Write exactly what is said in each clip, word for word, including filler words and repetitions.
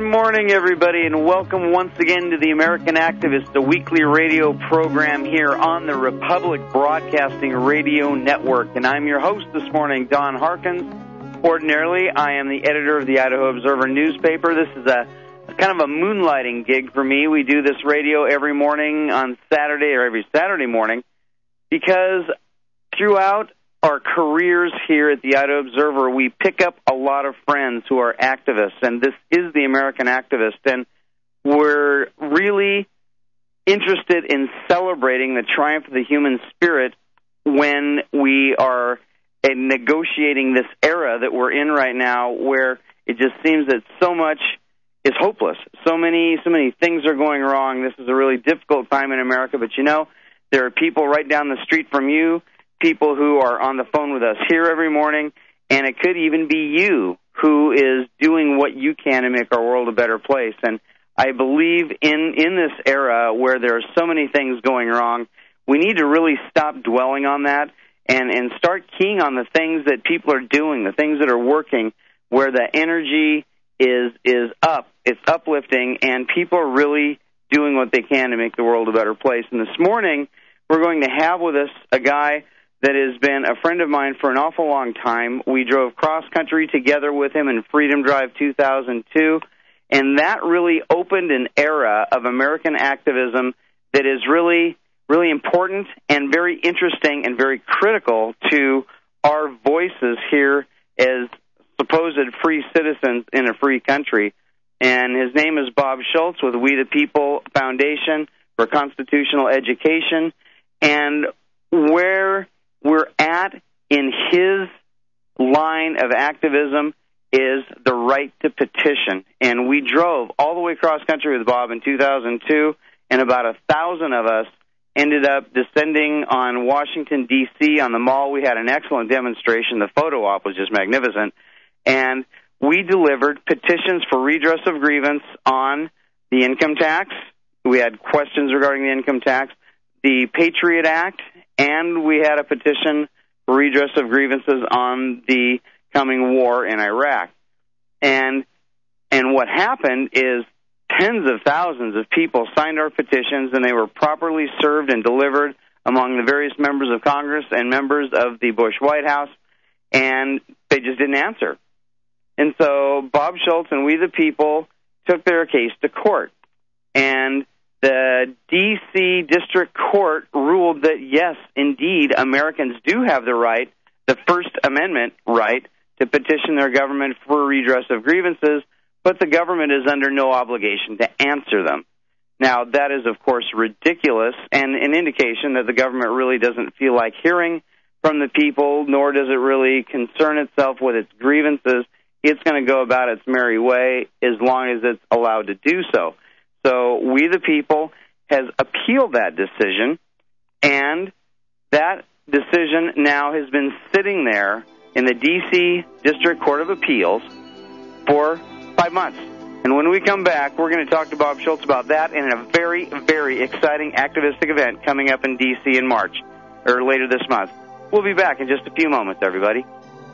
morning, everybody, and welcome once again to the American Activist, the weekly radio program here on the Republic Broadcasting Radio Network. And I'm your host this morning, Don Harkins. Ordinarily, I am the editor of the Idaho Observer newspaper. This is a, a kind of a moonlighting gig for me. We do this radio every morning on Saturday or every Saturday morning because throughout our careers here at the Idaho Observer, we pick up a lot of friends who are activists, and this is the American Activist, and we're really interested in celebrating the triumph of the human spirit when we are uh, negotiating this era that we're in right now, where it just seems that so much is hopeless. So many, so many things are going wrong. This is a really difficult time in America, but you know, there are people right down the street from you, people who are on the phone with us here every morning, and it could even be you who is doing what you can to make our world a better place. And I believe in, in this era where there are so many things going wrong, we need to really stop dwelling on that and, and start keying on the things that people are doing, the things that are working, where the energy is is up, it's uplifting, and people are really doing what they can to make the world a better place. And this morning, we're going to have with us a guy that has been a friend of mine for an awful long time. We drove cross-country together with him in Freedom Drive two thousand two, and that really opened an era of American activism that is really, really important and very interesting and very critical to our voices here as supposed free citizens in a free country. And his name is Bob Schultz with We the People Foundation for Constitutional Education, and where we're at in his line of activism is the right to petition. And we drove all the way across country with Bob in two thousand two, and about a thousand of us ended up descending on Washington, D C on the Mall. We had an excellent demonstration. The photo op was just magnificent. And we delivered petitions for redress of grievance on the income tax. We had questions regarding the income tax, the Patriot Act, and we had a petition for redress of grievances on the coming war in Iraq. And and what happened is tens of thousands of people signed our petitions, and they were properly served and delivered among the various members of Congress and members of the Bush White House, and they just didn't answer. And so Bob Schultz and We the People took their case to court. And the D C District Court ruled that, yes, indeed, Americans do have the right, the First Amendment right, to petition their government for redress of grievances, but the government is under no obligation to answer them. Now, that is, of course, ridiculous and an indication that the government really doesn't feel like hearing from the people, nor does it really concern itself with its grievances. It's going to go about its merry way as long as it's allowed to do so. So We the People has appealed that decision, and that decision now has been sitting there in the D C District Court of Appeals for five months. And when we come back, we're going to talk to Bob Schultz about that and a very, very exciting activistic event coming up in D C in March, or later this month. We'll be back in just a few moments, everybody.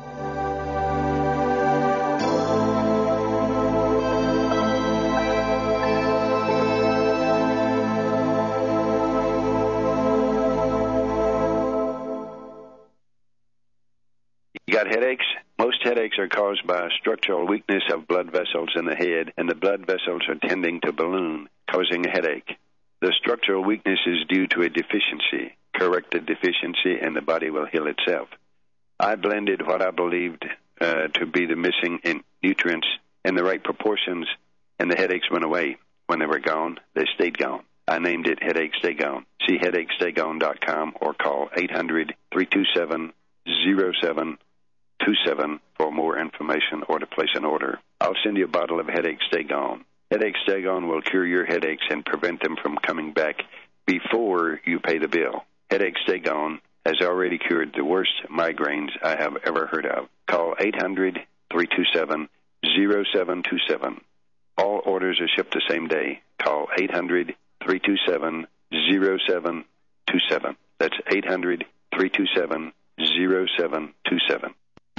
You got headaches? Most headaches are caused by a structural weakness of blood vessels in the head, and the blood vessels are tending to balloon, causing a headache. The structural weakness is due to a deficiency. Correct the deficiency, and the body will heal itself. I blended what I believed uh, to be the missing in nutrients in the right proportions, and the headaches went away. When they were gone, they stayed gone. I named it Headache Stay Gone. See headache stay gone dot com or call eight hundred, three two seven, zero seven two seven for more information or to place an order. I'll send you a bottle of Headache Stay Gone. Headache Stay Gone will cure your headaches and prevent them from coming back before you pay the bill. Headache Stay Gone has already cured the worst migraines I have ever heard of. Call eight hundred, three two seven, zero seven two seven. All orders are shipped the same day. Call eight hundred, three two seven, zero seven two seven. That's eight hundred, three two seven, zero seven two seven.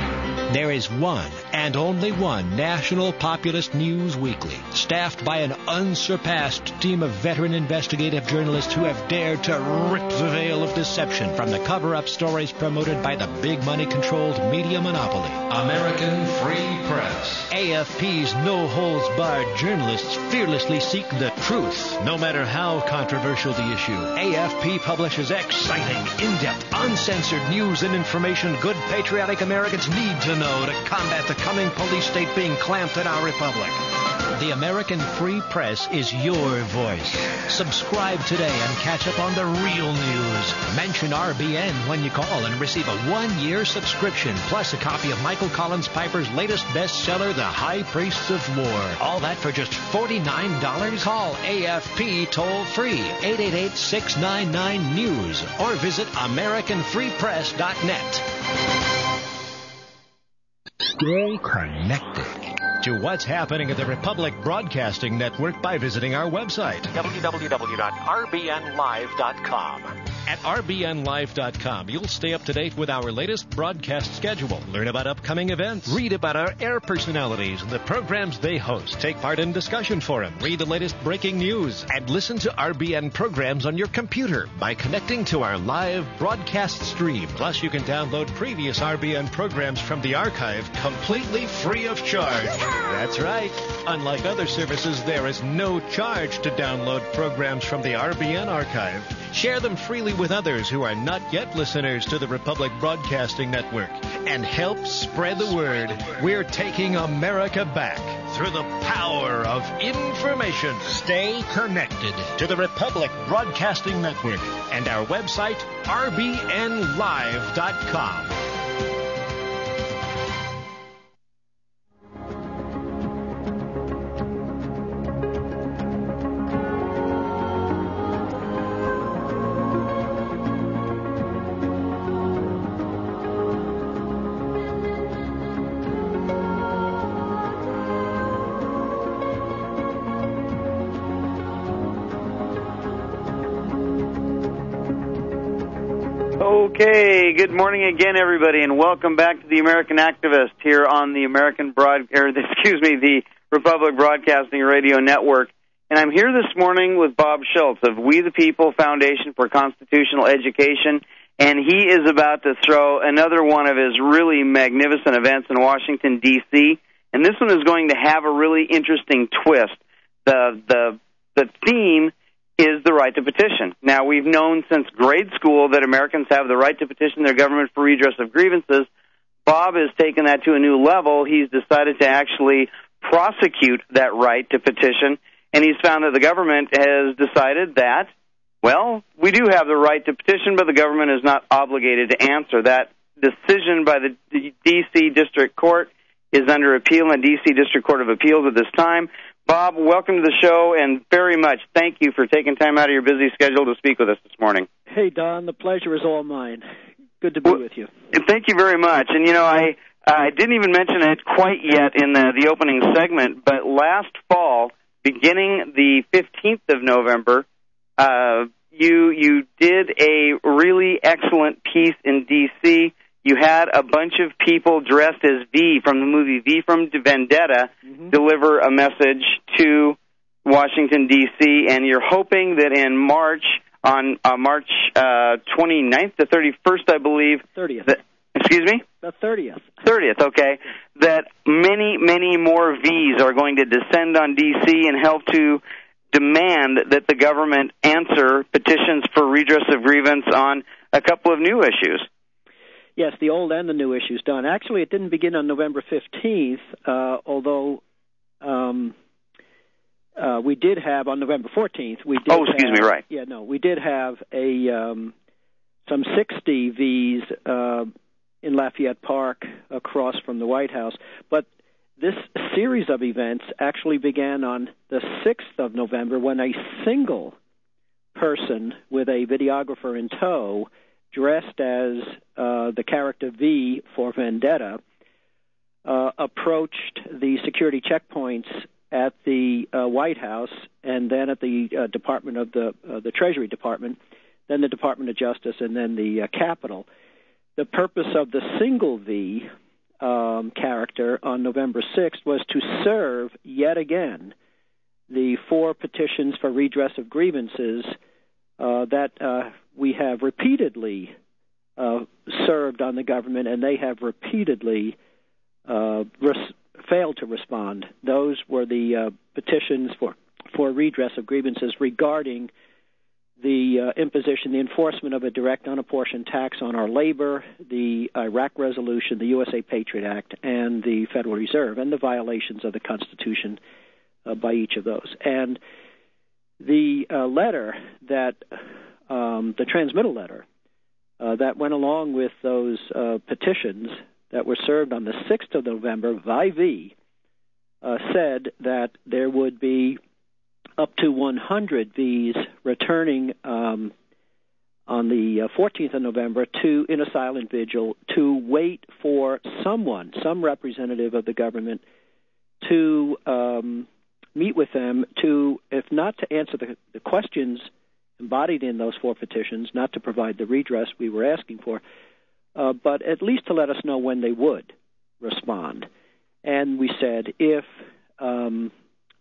There is one and only one national populist news weekly, staffed by an unsurpassed team of veteran investigative journalists who have dared to rip the veil of deception from the cover-up stories promoted by the big money-controlled media monopoly. American Free Press. A F P's no-holds-barred journalists fearlessly seek the truth, no matter how controversial the issue. A F P publishes exciting, in-depth, uncensored news and information good patriotic Americans need to know to combat the coming police state being clamped in our republic. The American Free Press is your voice. Subscribe today and catch up on the real news. Mention R B N when you call and receive a one-year subscription, plus a copy of Michael Collins Piper's latest bestseller, The High Priests of War. All that for just forty-nine dollars. Call A F P toll-free, eight eight eight, six nine nine, news, or visit american free press dot net. Stay connected to what's happening at the Republic Broadcasting Network by visiting our website, w w w dot r b n live dot com. At r b n live dot com, you'll stay up to date with our latest broadcast schedule, learn about upcoming events, read about our air personalities and the programs they host, take part in discussion forum, read the latest breaking news, and listen to R B N programs on your computer by connecting to our live broadcast stream. Plus, you can download previous R B N programs from the archive completely free of charge. That's right. Unlike other services, there is no charge to download programs from the R B N archive. Share them freely with others who are not yet listeners to the Republic Broadcasting Network, and help spread the word. We're taking America back through the power of information. Stay connected to the Republic Broadcasting Network and our website, r b n live dot com. Okay, good morning again, everybody, and welcome back to the American Activist here on the American Broad, or excuse me, the Republic Broadcasting Radio Network. And I'm here this morning with Bob Schultz of We the People Foundation for Constitutional Education, and he is about to throw another one of his really magnificent events in Washington, D C, and this one is going to have a really interesting twist. The the the theme is the right to petition. Now, we've known since grade school that Americans have the right to petition their government for redress of grievances. Bob has taken that to a new level. He's decided to actually prosecute that right to petition, and he's found that the government has decided that, well, we do have the right to petition, but the government is not obligated to answer. That decision by the D C District Court is under appeal in the D C District Court of Appeals at this time. Bob, welcome to the show, and very much thank you for taking time out of your busy schedule to speak with us this morning. Hey, Don, the pleasure is all mine. Good to be well, with you. Thank you very much. And, you know, I I didn't even mention it quite yet in the, the opening segment, but last fall, beginning the fifteenth of November, uh, you you did a really excellent piece in D C. You had a bunch of people dressed as V from the movie V from Vendetta mm-hmm. deliver a message to Washington, D C, and you're hoping that in March, on uh, March uh, twenty-ninth to thirty-first, I believe. thirtieth. That, excuse me? The thirtieth. thirtieth, okay. That many, many more Vs are going to descend on D C and help to demand that the government answer petitions for redress of grievance on a couple of new issues. Yes, the old and the new issues, Don. Actually, it didn't begin on November fifteenth, uh, although um, uh, we did have on November fourteenth. We did oh, excuse have, me, right. Yeah, no, we did have a um, some sixty Vs uh, in Lafayette Park across from the White House. But this series of events actually began on the sixth of November when a single person with a videographer in tow, dressed as uh, the character V for Vendetta, uh, approached the security checkpoints at the uh, White House and then at the uh, Department of the uh, the Treasury Department, then the Department of Justice, and then the uh, Capitol. The purpose of the single V um, character on November sixth was to serve yet again the four petitions for redress of grievances uh, that uh, we have repeatedly uh, served on the government, and they have repeatedly uh, res- failed to respond. Those were the uh, petitions for, for redress of grievances regarding the uh, imposition, the enforcement of a direct unapportioned tax on our labor, the Iraq Resolution, the U S A Patriot Act, and the Federal Reserve, and the violations of the Constitution uh, by each of those. And the uh, letter that, um, the transmittal letter uh, that went along with those uh, petitions that were served on the sixth of November, V V, uh, said that there would be up to one hundred Vs returning um, on the uh, fourteenth of November to in a silent vigil to wait for someone, some representative of the government, to um, meet with them to, if not to answer the, the questions embodied in those four petitions, not to provide the redress we were asking for, uh, but at least to let us know when they would respond. And we said if um,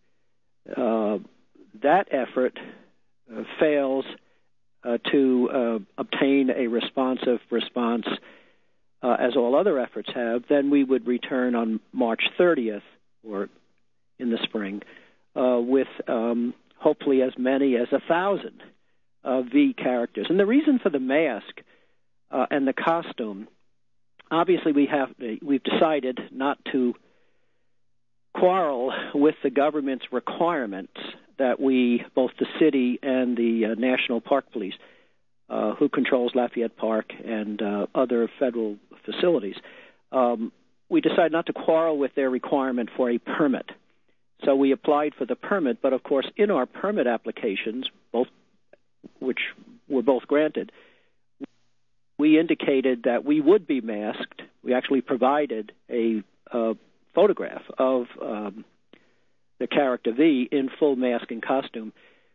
uh, that effort uh, fails uh, to uh, obtain a responsive response, uh, as all other efforts have, then we would return on March thirtieth, or in the spring, uh, with um, hopefully as many as a thousand uh, V characters. And the reason for the mask uh, and the costume, obviously we have we've decided not to quarrel with the government's requirements that we, both the city and the uh, National Park Police, uh, who controls Lafayette Park and uh, other federal facilities, um, we decided not to quarrel with their requirement for a permit. So we applied for the permit, but of course in our permit applications, both which were both granted, we indicated that we would be masked. We actually provided a uh, photograph of um, the character V in full mask and costume.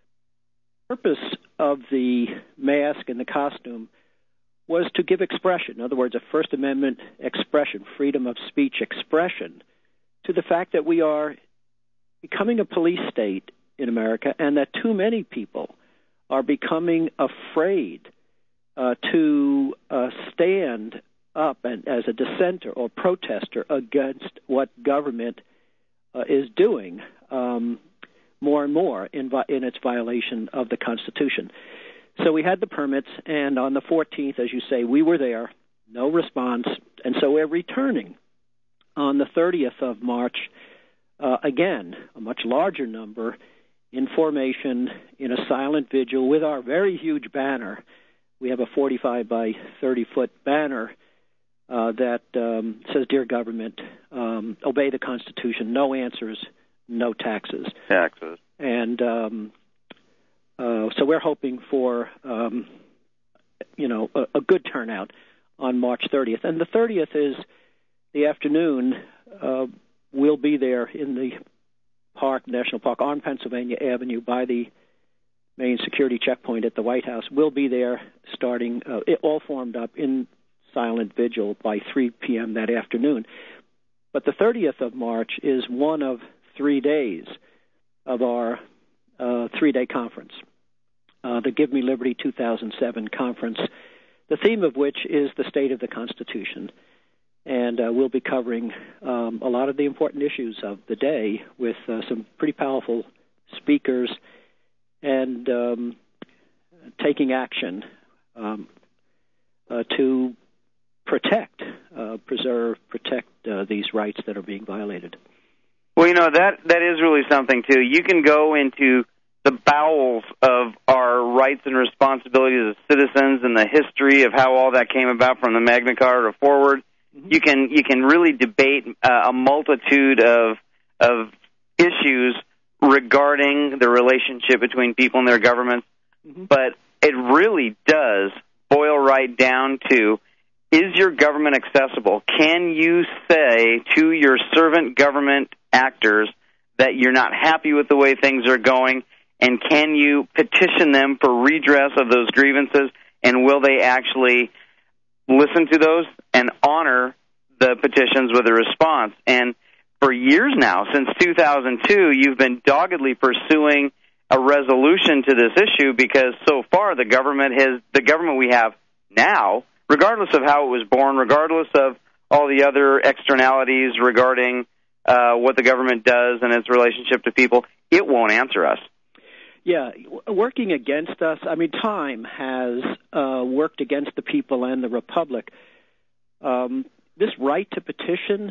The purpose of the mask and the costume was to give expression, in other words, a First Amendment expression, freedom of speech expression, to the fact that we are becoming a police state in America and that too many people are becoming afraid uh, to uh, stand up and, as a dissenter or protester against what government uh, is doing um, more and more in, in its violation of the Constitution. So we had the permits, and on the fourteenth, as you say, we were there, no response, and so we're returning on the thirtieth of March, uh, again, a much larger number, in formation, in a silent vigil, with our very huge banner. We have a forty-five by thirty-foot banner uh, that um, says, "Dear Government, um, obey the Constitution, no answers, no taxes." Taxes. And um, uh, so we're hoping for, um, you know, a, a good turnout on March thirtieth. And the thirtieth is the afternoon. Uh, we'll be there in the park, National Park, on Pennsylvania Avenue by the main security checkpoint at the White House. We'll be there starting, uh, it all formed up in silent vigil by three p.m. that afternoon. But the thirtieth of March is one of three days of our uh, three-day conference, uh, the Give Me Liberty two thousand seven conference, the theme of which is the state of the Constitution. And uh, we'll be covering um, a lot of the important issues of the day with uh, some pretty powerful speakers and um, taking action um, uh, to protect, uh, preserve, protect uh, these rights that are being violated. Well, you know, that that is really something, too. You can go into the bowels of our rights and responsibilities as citizens and the history of how all that came about from the Magna Carta forward. Mm-hmm. You can you can really debate uh, a multitude of of issues regarding the relationship between people and their governments, mm-hmm. but it really does boil right down to, is your government accessible? Can you say to your servant government actors that you're not happy with the way things are going, and can you petition them for redress of those grievances, and will they actually listen to those and honor the the petitions with a response. And for years now, since two thousand two, you've been doggedly pursuing a resolution to this issue because so far the government has the government we have now, regardless of how it was born, regardless of all the other externalities regarding uh, what the government does and its relationship to people, it won't answer us. Yeah, working against us, I mean, time has uh, worked against the people and the Republic. Um, this right to petition,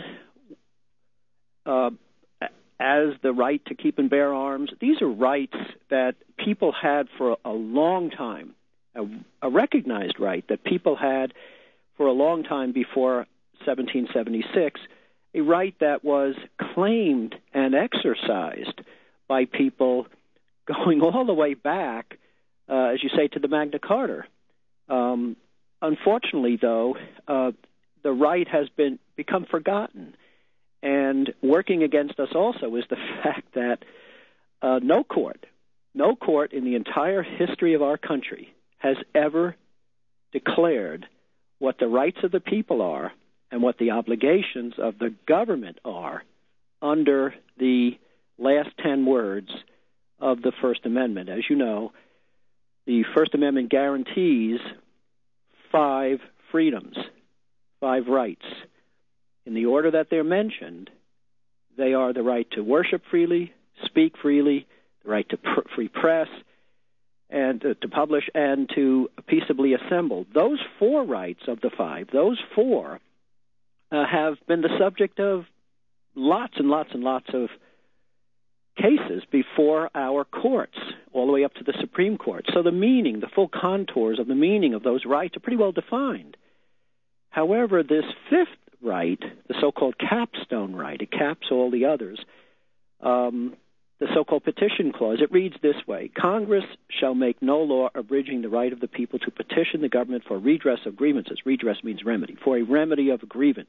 uh, as the right to keep and bear arms, these are rights that people had for a long time, a, a recognized right that people had for a long time before seventeen seventy-six, a right that was claimed and exercised by people going all the way back, uh, as you say, to the Magna Carta. Um, unfortunately, though, uh, the right has been become forgotten. And working against us also is the fact that uh, no court, no court in the entire history of our country has ever declared what the rights of the people are and what the obligations of the government are under the last ten words of the First Amendment. As you know, the First Amendment guarantees five freedoms, five rights. In the order that they're mentioned, they are the right to worship freely, speak freely, the right to pr- free press, and uh, to publish, and to peaceably assemble. Those four rights of the five, those four, uh, have been the subject of lots and lots and lots of cases before our courts, all the way up to the Supreme Court. So the meaning, the full contours of the meaning of those rights are pretty well defined. However, this fifth right, the so-called capstone right, it caps all the others, um, the so-called petition clause, it reads this way: Congress shall make no law abridging the right of the people to petition the government for redress of grievances. Redress means remedy, for a remedy of a grievance.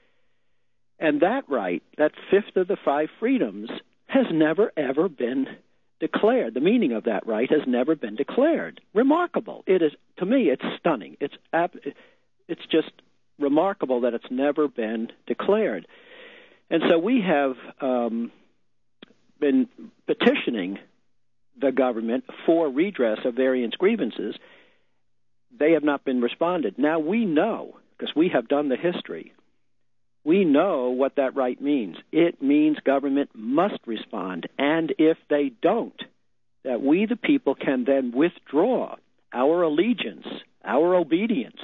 And that right, that fifth of the five freedoms, has never, ever been declared. The meaning of that right has never been declared. Remarkable. It is, to me, it's stunning. It's it's just remarkable that it's never been declared. And so we have um, been petitioning the government for redress of various grievances. They have not been responded. Now we know, because we have done the history, we know what that right means. It means government must respond, and if they don't, that we the people can then withdraw our allegiance, our obedience,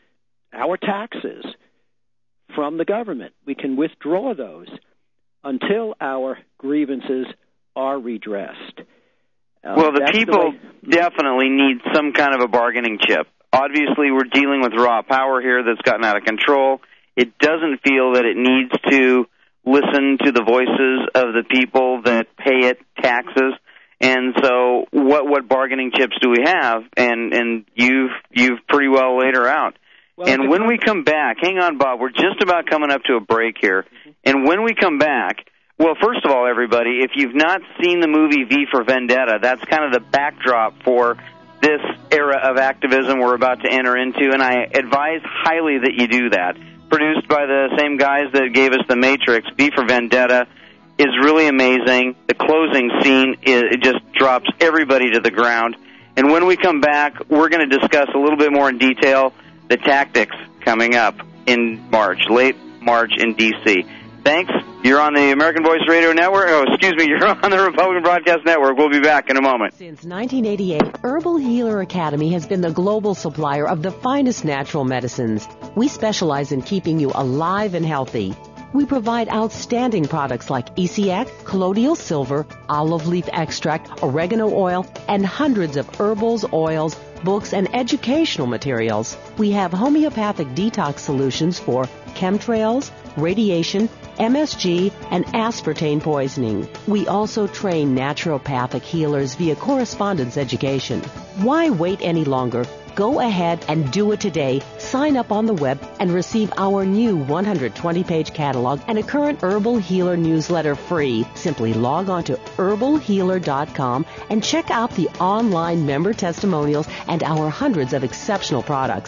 our taxes from the government. We can withdraw those until our grievances are redressed. Uh, well, the people the definitely need some kind of a bargaining chip. Obviously, we're dealing with raw power here that's gotten out of control. It doesn't feel that it needs to listen to the voices of the people that pay it taxes. And so what what bargaining chips do we have? And and you've you've pretty well laid her out. Well, and when we come back, hang on, Bob, we're just about coming up to a break here. Mm-hmm. And when we come back, well, first of all, everybody, if you've not seen the movie V for Vendetta, that's kind of the backdrop for this era of activism we're about to enter into, and I advise highly that you do that. Produced by the same guys that gave us The Matrix, V for Vendetta is really amazing. The closing scene, is, it just drops everybody to the ground. And when we come back, we're going to discuss a little bit more in detail the tactics coming up in March, late March in D C Thanks. You're on the American Voice Radio Network. Oh, excuse me, you're on the Republican Broadcast Network. We'll be back in a moment. Since nineteen eighty-eight, Herbal Healer Academy has been the global supplier of the finest natural medicines. We specialize in keeping you alive and healthy. We provide outstanding products like E C X, colloidal silver, olive leaf extract, oregano oil, and hundreds of herbals, oils, books, and educational materials. We have homeopathic detox solutions for chemtrails, radiation, M S G, and aspartame poisoning. We also train naturopathic healers via correspondence education. Why wait any longer? Go ahead and do it today. Sign up on the web and receive our new one hundred twenty page catalog and a current Herbal Healer newsletter free. Simply log on to herbal healer dot com and check out the online member testimonials and our hundreds of exceptional products.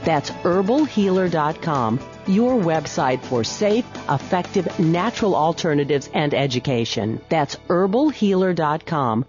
That's herbal healer dot com, your website for safe, effective, natural alternatives and education. That's herbal healer dot com.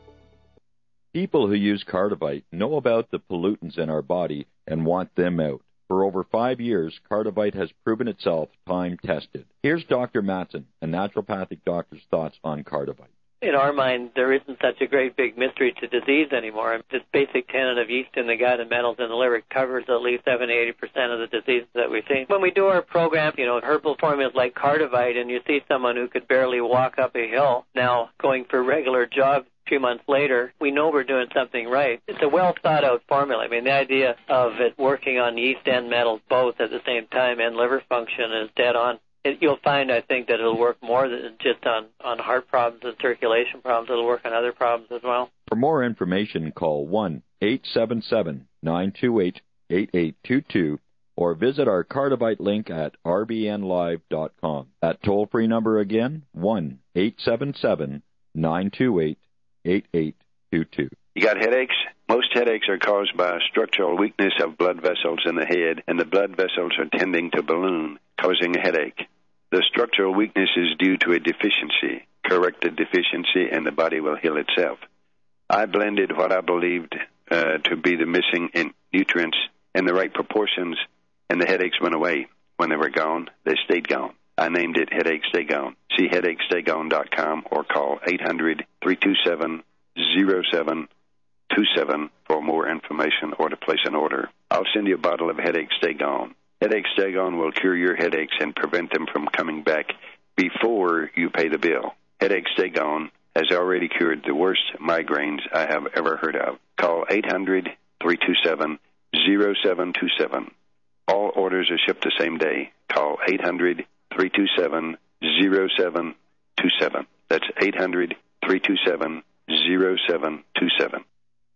People who use Cardivite know about the pollutants in our body and want them out. For over five years, Cardivite has proven itself time-tested. Here's Doctor Matson, a naturopathic doctor's thoughts on Cardivite. In our mind, there isn't such a great big mystery to disease anymore. This basic tenet of yeast in the gut and metals in the liver covers at least seventy to eighty percent of the diseases that we see. When we do our program, you know, herbal formulas like Cardivite, and you see someone who could barely walk up a hill now going for regular jogs a few months later, we know we're doing something right. It's a well-thought-out formula. I mean, the idea of it working on yeast and metals both at the same time and liver function is dead on. It, you'll find, I think, that it'll work more than just on, on heart problems and circulation problems. It'll work on other problems as well. For more information, call one eight seven seven, nine two eight, eight eight two two or visit our Cardivite link at r b n live dot com. That toll-free number again, one eight seven seven, nine two eight, eight eight two two. You got headaches? Most headaches are caused by a structural weakness of blood vessels in the head, and the blood vessels are tending to balloon, causing a headache. The structural weakness is due to a deficiency. Correct the deficiency, and the body will heal itself. I blended what I believed uh, to be the missing in nutrients in the right proportions, and the headaches went away. When they were gone, they stayed gone. I named it Headache Stay Gone. See headache stay gone dot com or call eight hundred, three two seven, zero seven two seven for more information or to place an order. I'll send you a bottle of Headache Stay Gone. Headache Stay Gone will cure your headaches and prevent them from coming back before you pay the bill. Headache Stay Gone has already cured the worst migraines I have ever heard of. Call eight hundred, three two seven, zero seven two seven. All orders are shipped the same day. Call eight hundred, three two seven, zero seven two seven. That's eight hundred, three two seven, zero seven two seven.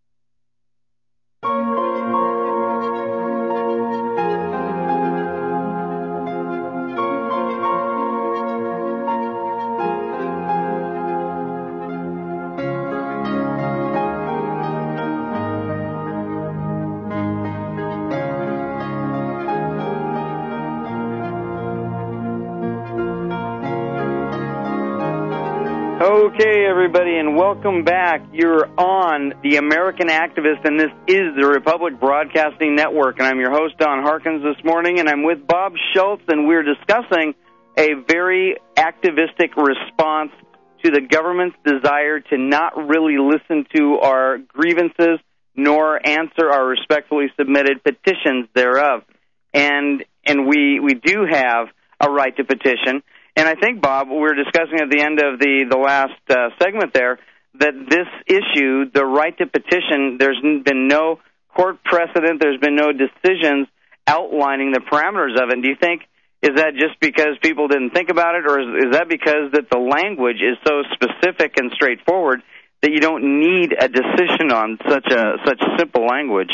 Okay, everybody, and welcome back. You're on The American Activist, and this is the Republic Broadcasting Network. And I'm your host, Don Harkins, this morning, and I'm with Bob Schultz, and we're discussing a very activistic response to the government's desire to not really listen to our grievances nor answer our respectfully submitted petitions thereof. And and we we do have a right to petition. And I think, Bob, we were discussing at the end of the, the last uh, segment there that this issue, the right to petition, there's been no court precedent, there's been no decisions outlining the parameters of it. And do you think, is that just because people didn't think about it, or is, is that because that the language is so specific and straightforward that you don't need a decision on such a such simple language?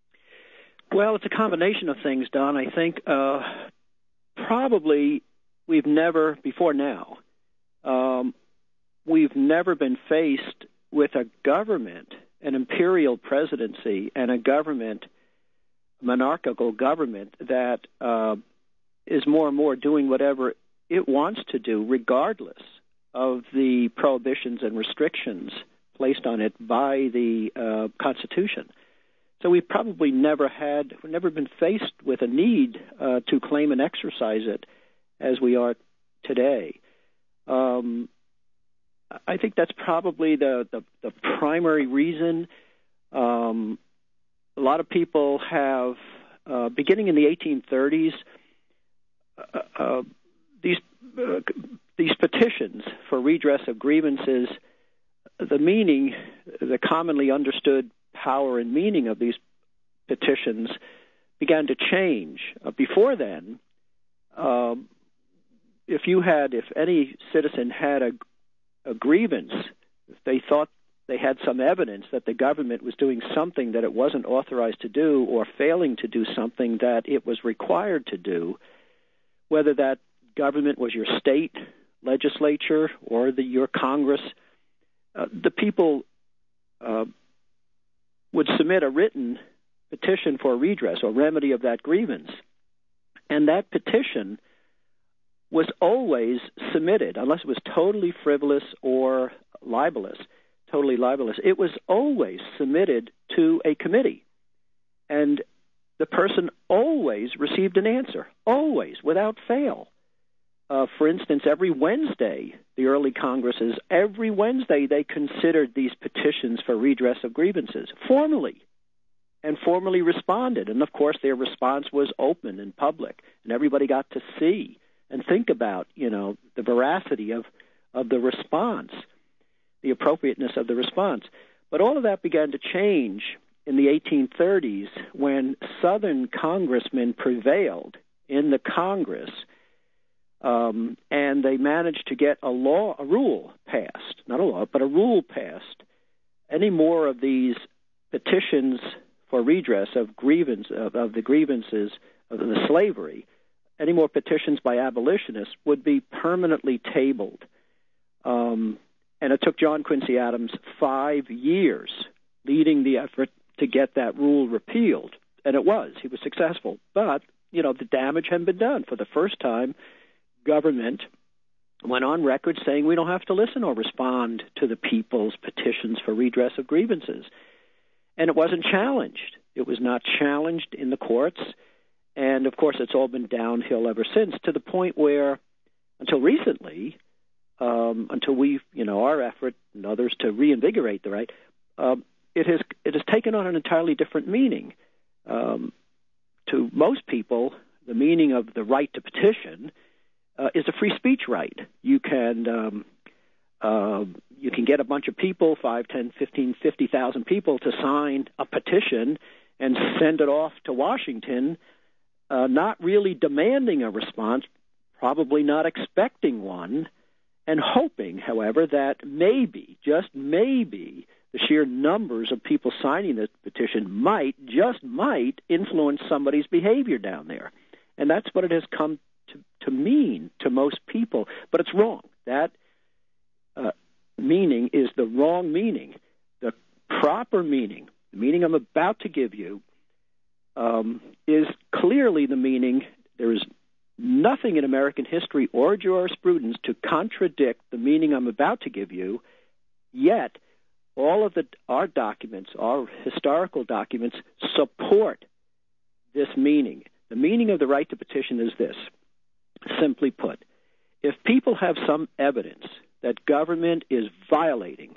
Well, it's a combination of things, Don. I think uh, probably... We've never, before now, um, we've never been faced with a government, an imperial presidency, and a government, monarchical government, that uh, is more and more doing whatever it wants to do, regardless of the prohibitions and restrictions placed on it by the uh, Constitution. So we've probably never had, never been faced with a need uh, to claim and exercise it as we are today. Um, I think that's probably the, the, the primary reason. Um, a lot of people have, uh, beginning in the eighteen thirties, uh, uh, these uh, these petitions for redress of grievances, the meaning, the commonly understood power and meaning of these petitions began to change. Uh, before then, um, If you had, if any citizen had a, a grievance, if they thought they had some evidence that the government was doing something that it wasn't authorized to do or failing to do something that it was required to do, whether that government was your state legislature or the, your Congress, uh, the people uh, would submit a written petition for redress or remedy of that grievance. And that petition was always submitted, unless it was totally frivolous or libelous, totally libelous. It was always submitted to a committee. And the person always received an answer, always, without fail. Uh, for instance, every Wednesday, the early Congresses, every Wednesday they considered these petitions for redress of grievances formally and formally responded. And, of course, their response was open and public, and everybody got to see and think about, you know, the veracity of, of the response, the appropriateness of the response. But all of that began to change in the eighteen thirties when Southern congressmen prevailed in the Congress, um, and they managed to get a law, a rule passed, not a law, but a rule passed. Any more of these petitions for redress of grievance of, of the grievances of the slavery, any more petitions by abolitionists would be permanently tabled. Um, and it took John Quincy Adams five years leading the effort to get that rule repealed. And it was. He was successful. But, you know, the damage had been done. For the first time, government went on record saying we don't have to listen or respond to the people's petitions for redress of grievances. And it wasn't challenged. It was not challenged in the courts. And, of course, it's all been downhill ever since, to the point where, until recently, um, until we, you know, our effort and others to reinvigorate the right, um, it has it has taken on an entirely different meaning. Um, to most people, the meaning of the right to petition uh, is a free speech right. You can um, uh, you can get a bunch of people, five, ten, fifteen, fifty thousand people, to sign a petition and send it off to Washington, uh, not really demanding a response, probably not expecting one, and hoping, however, that maybe, just maybe, the sheer numbers of people signing this petition might, just might, influence somebody's behavior down there. And that's what it has come to, to mean to most people. But it's wrong. That uh, meaning is the wrong meaning. The proper meaning, the meaning I'm about to give you, um, is clearly the meaning. There is nothing in American history or jurisprudence to contradict the meaning I'm about to give you, yet all of the, our documents, our historical documents, support this meaning. The meaning of the right to petition is this. Simply put, if people have some evidence that government is violating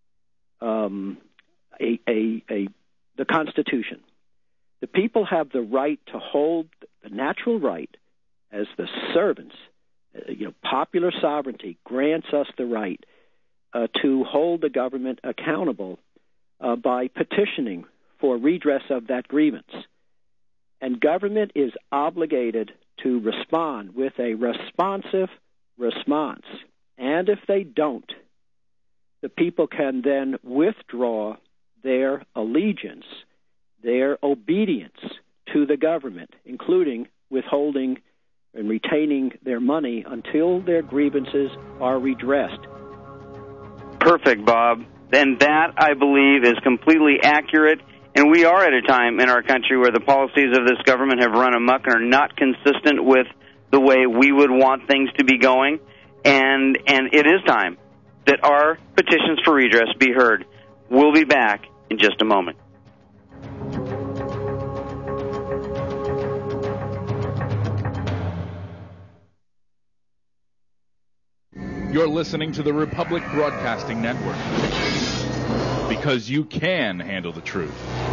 um, a, a, a, the Constitution, the people have the right to hold the natural right as the servants. Uh, you know, popular sovereignty grants us the right Uh, to hold the government accountable uh, by petitioning for redress of that grievance. And government is obligated to respond with a responsive response. And if they don't, the people can then withdraw their allegiance, their obedience to the government, including withholding and retaining their money until their grievances are redressed. Perfect, Bob. And that, I believe, is completely accurate. And we are at a time in our country where the policies of this government have run amok and are not consistent with the way we would want things to be going. And and it is time that our petitions for redress be heard. We'll be back in just a moment. You're listening to the Republic Broadcasting Network, because you can handle the truth.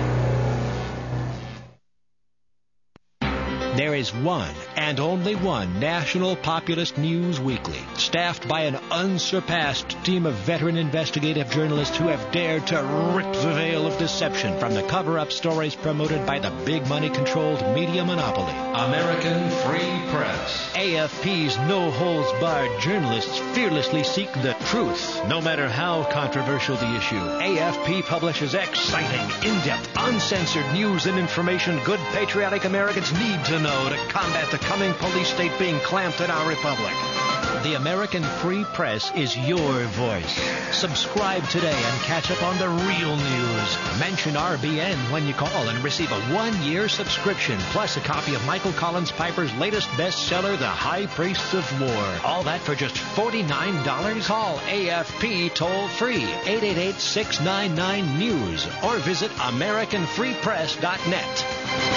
There is one and only one national populist news weekly, staffed by an unsurpassed team of veteran investigative journalists who have dared to rip the veil of deception from the cover-up stories promoted by the big money-controlled media monopoly. American Free Press. A F P's no-holds-barred journalists fearlessly seek the truth, no matter how controversial the issue. A F P publishes exciting, in-depth, uncensored news and information good patriotic Americans need to know to combat the coming police state being clamped in our republic. The American Free Press is your voice. Subscribe today and catch up on the real news. Mention R B N when you call and receive a one-year subscription, plus a copy of Michael Collins Piper's latest bestseller, The High Priests of War. All that for just forty-nine dollars. Call A F P toll-free, eight eight eight, six nine nine, news, or visit American Free Press dot net.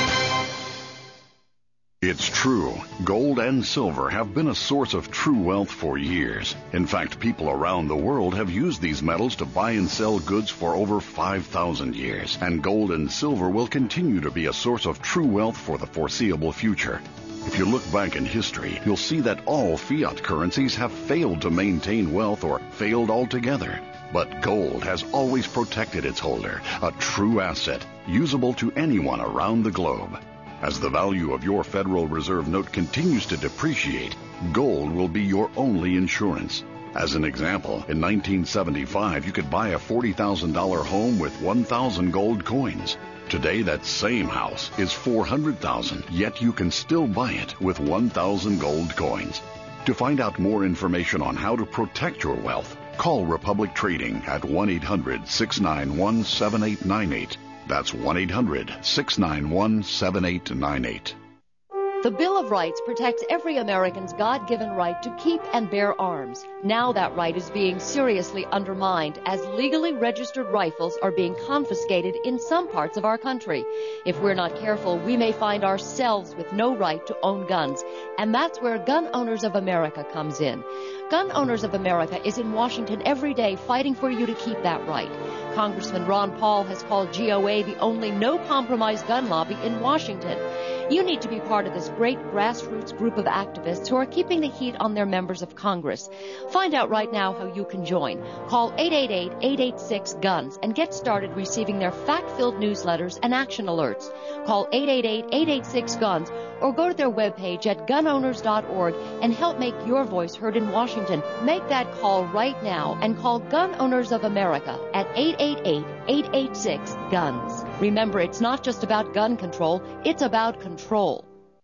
It's true. Gold and silver have been a source of true wealth for years. In fact, people around the world have used these metals to buy and sell goods for over five thousand years. And gold and silver will continue to be a source of true wealth for the foreseeable future. If you look back in history, you'll see that all fiat currencies have failed to maintain wealth or failed altogether. But gold has always protected its holder, a true asset, usable to anyone around the globe. As the value of your Federal Reserve note continues to depreciate, gold will be your only insurance. As an example, in nineteen seventy-five, you could buy a forty thousand dollars home with one thousand gold coins. Today, that same house is four hundred thousand dollars, yet you can still buy it with one thousand gold coins. To find out more information on how to protect your wealth, call Republic Trading at one eight hundred, six nine one, seven eight nine eight. That's one eight hundred, six nine one, seven eight nine eight. The Bill of Rights protects every American's God-given right to keep and bear arms. Now that right is being seriously undermined as legally registered rifles are being confiscated in some parts of our country. If we're not careful, we may find ourselves with no right to own guns, and that's where Gun Owners of America comes in. Gun Owners of America is in Washington every day fighting for you to keep that right. Congressman Ron Paul has called G O A the only no-compromise gun lobby in Washington. You need to be part of this great grassroots group of activists who are keeping the heat on their members of Congress. Find out right now how you can join. Call eight eight eight, eight eight six, GUNS and get started receiving their fact-filled newsletters and action alerts. Call eight eight eight, eight eight six, GUNS or go to their webpage at gun owners dot org and help make your voice heard in Washington. Make that call right now and call Gun Owners of America at eight eight eight, eight eight six, GUNS. Remember, it's not just about gun control, it's about control.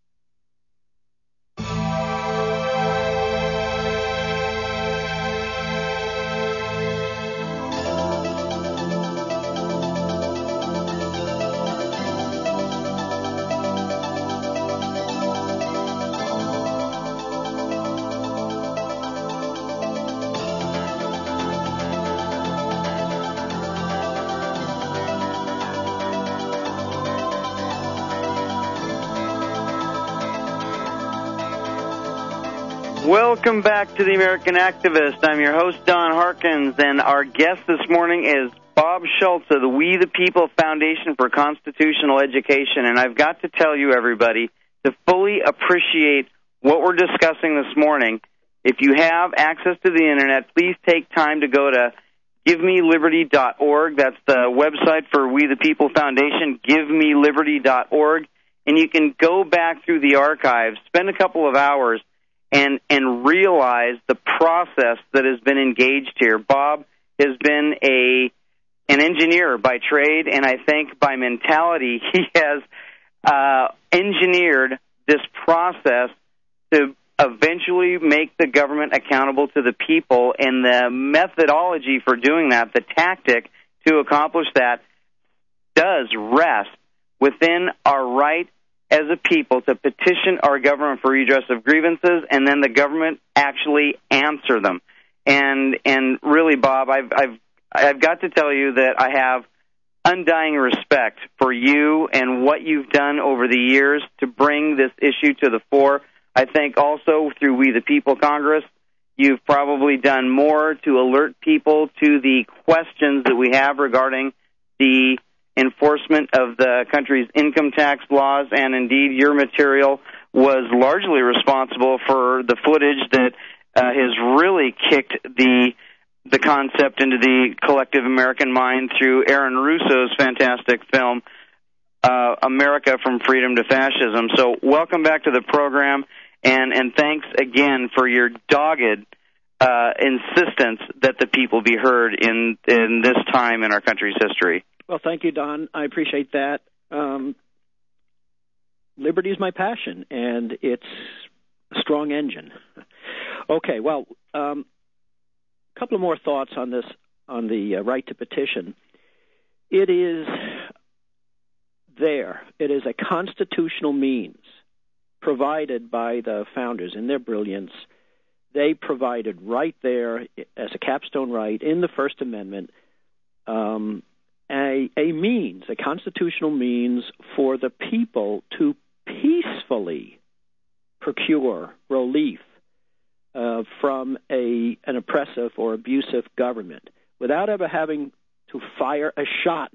Welcome back to The American Activist. I'm your host, Don Harkins, and our guest this morning is Bob Schultz of the We the People Foundation for Constitutional Education. And I've got to tell you, everybody, to fully appreciate what we're discussing this morning, if you have access to the Internet, please take time to go to give me liberty dot org. That's the website for We the People Foundation, give me liberty dot org. And you can go back through the archives, spend a couple of hours, and and realize the process that has been engaged here. Bob has been a an engineer by trade, and I think by mentality he has uh, engineered this process to eventually make the government accountable to the people, and the methodology for doing that, the tactic to accomplish that, does rest within our right as a people to petition our government for redress of grievances, and then the government actually answer them. And and really, Bob, I've I've I've got to tell you that I have undying respect for you and what you've done over the years to bring this issue to the fore. I think also through We the People Congress, you've probably done more to alert people to the questions that we have regarding the enforcement of the country's income tax laws, and indeed your material was largely responsible for the footage that uh, has really kicked the the concept into the collective American mind through Aaron Russo's fantastic film, uh, America from Freedom to Fascism. So welcome back to the program, and, and thanks again for your dogged uh, insistence that the people be heard in, in this time in our country's history. Well, thank you, Don. I appreciate that. Um, liberty is my passion, and it's a strong engine. Okay, well, um, a couple of more thoughts on this, on the uh, right to petition. It is there. It is a constitutional means provided by the founders in their brilliance. They provided right there as a capstone right in the First Amendment um, a, a means, a constitutional means for the people to peacefully procure relief uh, from a an oppressive or abusive government without ever having to fire a shot.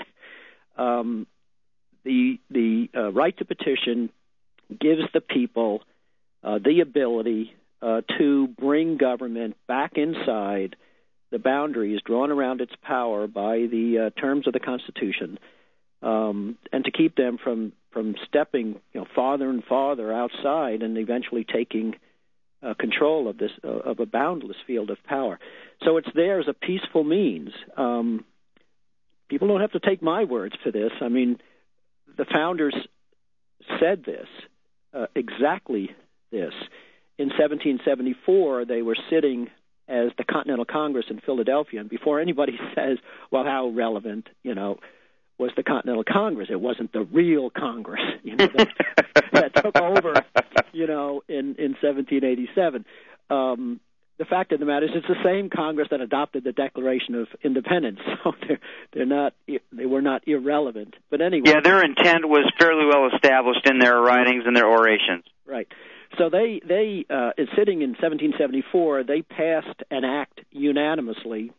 Um, the the uh, right to petition gives the people uh, the ability uh, to bring government back inside the boundaries drawn around its power by the uh, terms of the Constitution, um, and to keep them from, from stepping you know, farther and farther outside and eventually taking uh, control of this uh, of a boundless field of power. So it's there as a peaceful means. Um, people don't have to take my words for this. I mean, the founders said this, uh, exactly this. In seventeen seventy-four, they were sitting as the Continental Congress in Philadelphia, and before anybody says, well, how relevant, you know, was the Continental Congress? It wasn't the real Congress, you know, that, that took over, you know, in, in seventeen eighty-seven. Um, the fact of the matter is, it's the same Congress that adopted the Declaration of Independence, so they're they're not they were not irrelevant. But anyway, yeah, their intent was fairly well established in their writings and their orations. Right. So they, they uh, sitting in seventeen seventy-four, they passed an act unanimously,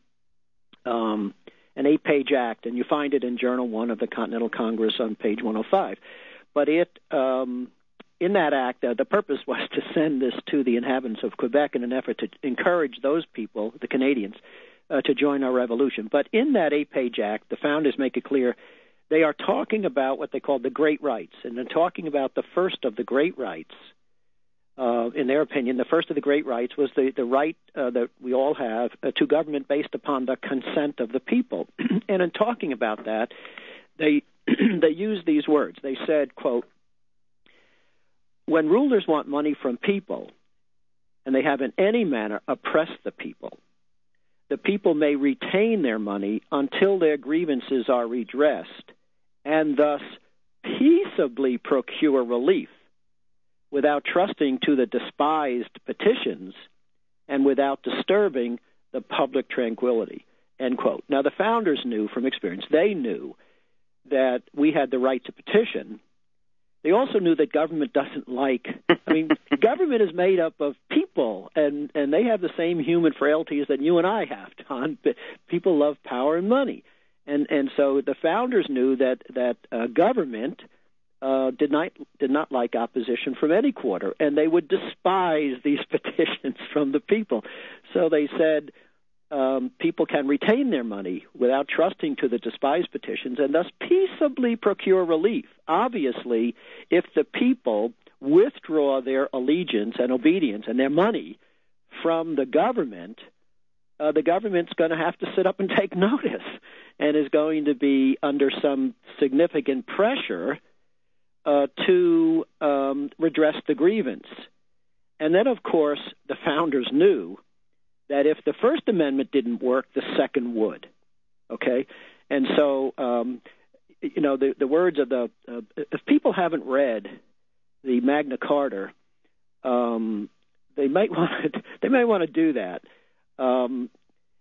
um, an eight-page act, and you find it in Journal one of the Continental Congress on page one oh five. But it, um, in that act, uh, the purpose was to send this to the inhabitants of Quebec in an effort to encourage those people, the Canadians, uh, to join our revolution. But in that eight-page act, the founders make it clear they are talking about what they call the Great Rights, and they're talking about the first of the Great Rights. Uh, in their opinion, the first of the great rights was the, the right uh, that we all have uh, to government based upon the consent of the people. And in talking about that, they they used these words. They said, quote, when rulers want money from people, and they have in any manner oppressed the people, the people may retain their money until their grievances are redressed, and thus peaceably procure relief, without trusting to the despised petitions and without disturbing the public tranquility, end quote. Now, the founders knew from experience, they knew that we had the right to petition. They also knew that government doesn't like, I mean, government is made up of people, and, and they have the same human frailties that you and I have, Don. People love power and money. And, and so the founders knew that, that uh, government Uh, did not did not like opposition from any quarter, and they would despise these petitions from the people. So they said um, people can retain their money without trusting to the despised petitions, and thus peaceably procure relief. Obviously, if the people withdraw their allegiance and obedience and their money from the government, uh, the government's going to have to sit up and take notice, and is going to be under some significant pressure Uh, to um, redress the grievance. And then, of course, the founders knew that if the First Amendment didn't work, the Second would. Okay? And so, um, you know, the, the words of the, uh, if people haven't read the Magna Carta, um, they might want to, they might want to do that. Um,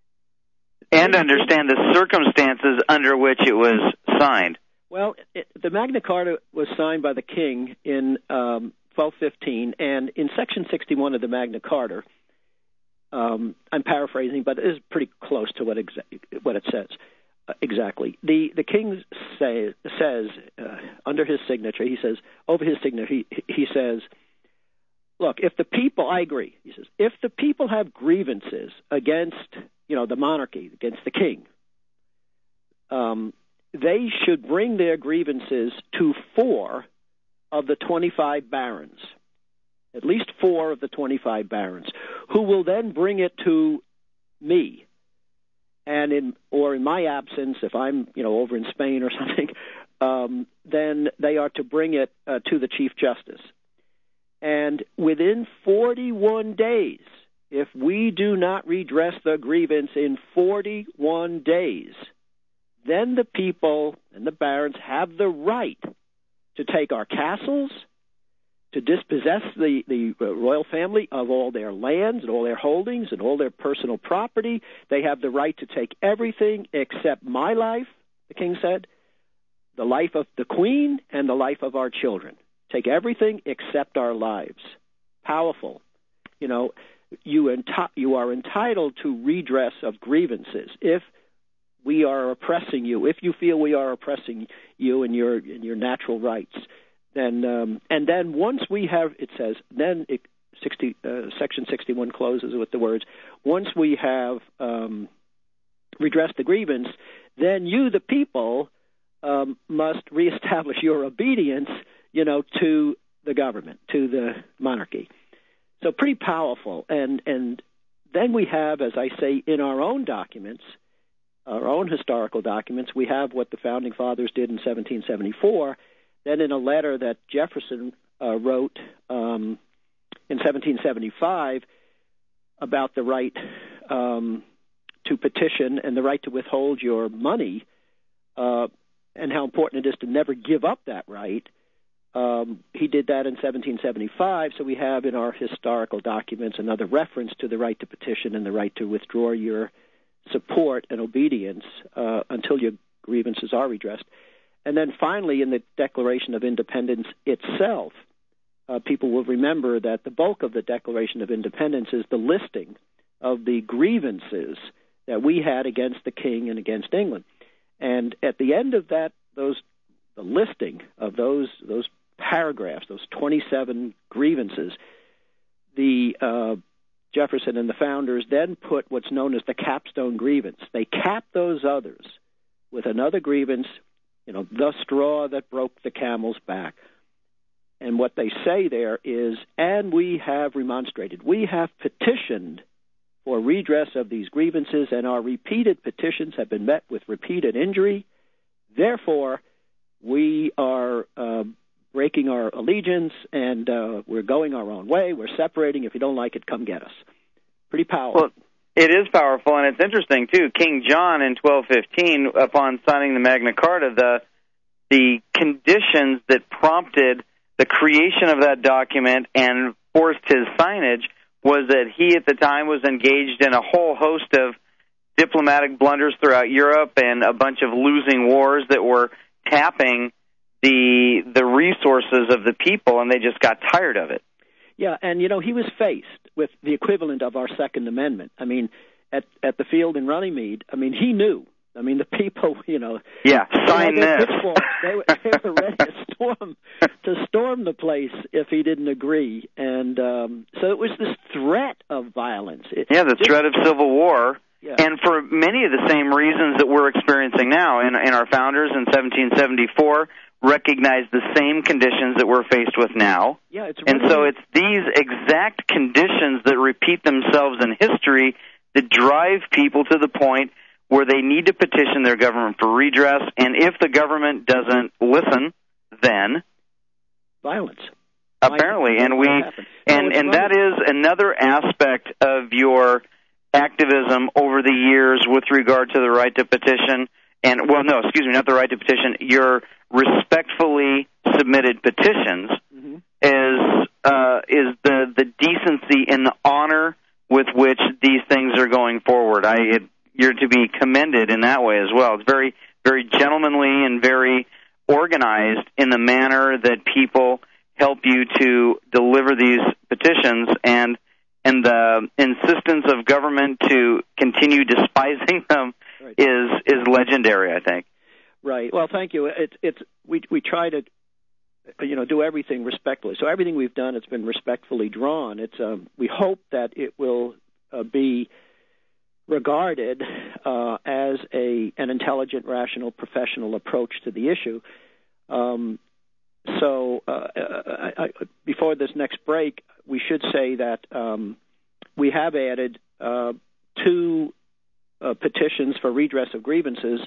and understand the circumstances under which it was signed. Well, it, the Magna Carta was signed by the king in um, twelve fifteen, and in Section sixty-one of the Magna Carta, um, I'm paraphrasing, but it is pretty close to what, exa- what it says uh, exactly. The the king say, says, uh, under his signature, he says, over his signature, he, he says, look, if the people, I agree, he says, if the people have grievances against, you know, the monarchy, against the king, um, they should bring their grievances to four of the twenty-five barons, at least four of the twenty-five barons, who will then bring it to me. And in, or in my absence, if I'm, you know, over in Spain or something, um, then they are to bring it uh, to the Chief Justice. And within forty-one days, if we do not redress the grievance in forty-one days, then the people and the barons have the right to take our castles, to dispossess the, the royal family of all their lands and all their holdings and all their personal property. They have the right to take everything except my life, the king said, the life of the queen, and the life of our children. Take everything except our lives. Powerful. You know, you, enti- you are entitled to redress of grievances if we are oppressing you, if you feel we are oppressing you in your in your natural rights. Then, um, and then once we have, it says, then it, sixty, uh, Section sixty-one closes with the words, once we have um, redressed the grievance, then you, the people, um, must reestablish your obedience, you know, to the government, to the monarchy. So pretty powerful. And, and then we have, as I say, in our own documents, our own historical documents, we have what the Founding Fathers did in seventeen seventy-four. Then in a letter that Jefferson uh, wrote um, in seventeen seventy-five about the right um, to petition and the right to withhold your money, uh, and how important it is to never give up that right, um, he did that in seventeen seventy-five, so we have in our historical documents another reference to the right to petition and the right to withdraw your support and obedience uh, until your grievances are redressed. And then finally, in the Declaration of Independence itself, uh, people will remember that the bulk of the Declaration of Independence is the listing of the grievances that we had against the king and against England. And at the end of that, those the listing of those those paragraphs, those twenty-seven grievances, the uh, Jefferson and the founders then put what's known as the capstone grievance. They capped those others with another grievance, you know, the straw that broke the camel's back. And what they say there is, and we have remonstrated. We have petitioned for redress of these grievances, and our repeated petitions have been met with repeated injury. Therefore, we are uh, breaking our allegiance, and uh, we're going our own way. We're separating. If you don't like it, come get us. Pretty powerful. Well, it is powerful, and it's interesting, too. King John in twelve fifteen, upon signing the Magna Carta, the the conditions that prompted the creation of that document and forced his signage was that he at the time was engaged in a whole host of diplomatic blunders throughout Europe and a bunch of losing wars that were tapping the the resources of the people, and they just got tired of it. Yeah, and, you know, he was faced with the equivalent of our Second Amendment. I mean, at at the field in Runnymede, I mean, he knew. I mean, the people, you know. Yeah, sign this. They were, they were ready to storm, to storm the place if he didn't agree. And um, so it was this threat of violence. It, yeah, the threat of civil war. Yeah. And for many of the same reasons that we're experiencing now. In, in our founders in seventeen seventy-four recognized the same conditions that we're faced with now. Yeah, it's really... And so it's these exact conditions that repeat themselves in history that drive people to the point where they need to petition their government for redress, and if the government doesn't listen, then violence. Apparently, violence. and we and and that is another aspect of your activism over the years with regard to the right to petition, and well, no, excuse me, not the right to petition. Your respectfully submitted petitions mm-hmm. is uh, is the the decency and the honor with which these things are going forward. I. It, You're to be commended in that way as well. It's very, very gentlemanly and very organized in the manner that people help you to deliver these petitions, and and the insistence of government to continue despising them right. is is legendary, I think. Right. Well, thank you. It's it's we we try to you know do everything respectfully. So everything we've done, it's been respectfully drawn. It's um, we hope that it will uh, be regarded uh, as a an intelligent, rational, professional approach to the issue. Um, so uh, I, I, before this next break, we should say that um, we have added uh, two uh, petitions for redress of grievances,